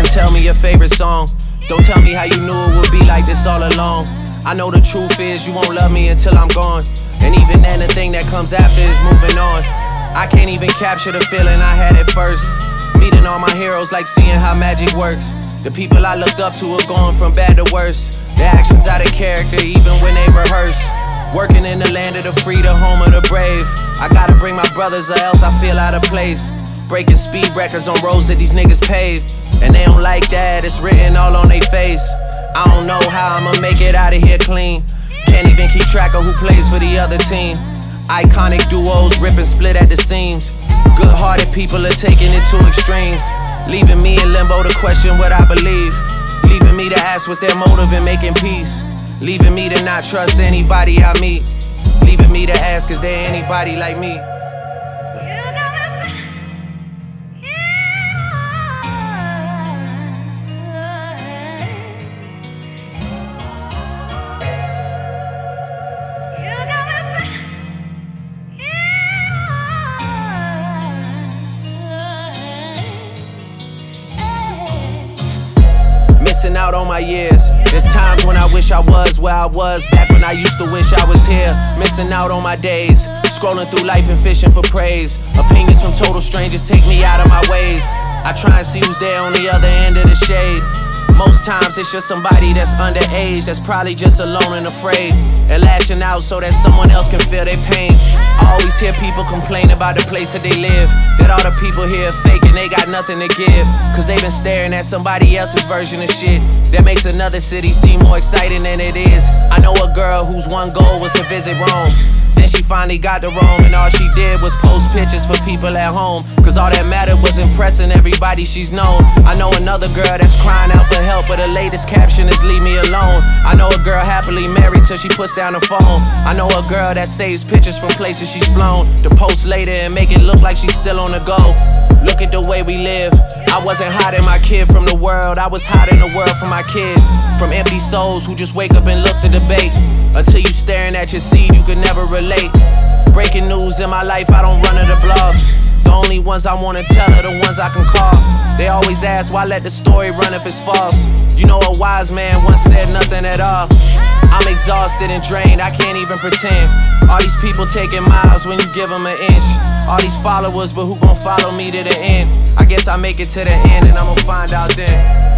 and tell me your favorite song. Don't tell me how you knew it would be like this all along. I know the truth is you won't love me until I'm gone. And even then the thing that comes after is moving on. I can't even capture the feeling I had at first. Meeting all my heroes like seeing how magic works. The people I looked up to are going from bad to worse. Their actions out of character even when they rehearse. Working in the land of the free, the home of the brave. I gotta bring my brothers or else I feel out of place. Breaking speed records on roads that these niggas paved. And they don't like that, it's written all on their face. I don't know how I'ma make it out of here clean. Can't even keep track of who plays for the other team. Iconic duos rip and split at the seams. Good-hearted people are taking it to extremes. Leaving me in limbo to question what I believe. Leaving me to ask what's their motive in making peace. Leaving me to not trust anybody I meet. Leaving me to ask, is there anybody like me? Missing out on my years. There's times when I wish I was where I was back when I used to wish I was here. Missing out on my days, scrolling through life and fishing for praise. Opinions from total strangers take me out of my ways. I try and see who's there on the other end of the shade. Most times it's just somebody that's underage, that's probably just alone and afraid, and lashing out so that someone else can feel their pain. I always hear people complain about the place that they live, that all the people here are fake and they got nothing to give, cause they've been staring at somebody else's version of shit that makes another city seem more exciting than it is. I know a girl whose one goal was to visit Rome. Then she finally got to Rome and all she did was post pictures for people at home, cause all that mattered was impressing everybody she's known. I know another girl that's crying out for help, but her latest caption is leave me alone. I know a girl happily married till she puts down the phone. I know a girl that saves pictures from places she's flown to post later and make it look like she's still on the go. Look at the way we live. I wasn't hiding my kid from the world, I was hiding the world from my kid. From empty souls who just wake up and look to debate. Until you staring at your seed, you could never relate. Breaking news in my life, I don't run to the blogs. The only ones I wanna tell are the ones I can call. They always ask, why let the story run if it's false? You know a wise man once said nothing at all. I'm exhausted and drained, I can't even pretend. All these people taking miles when you give them an inch. All these followers, but who gon' follow me to the end? I guess I make it to the end and I'ma find out then.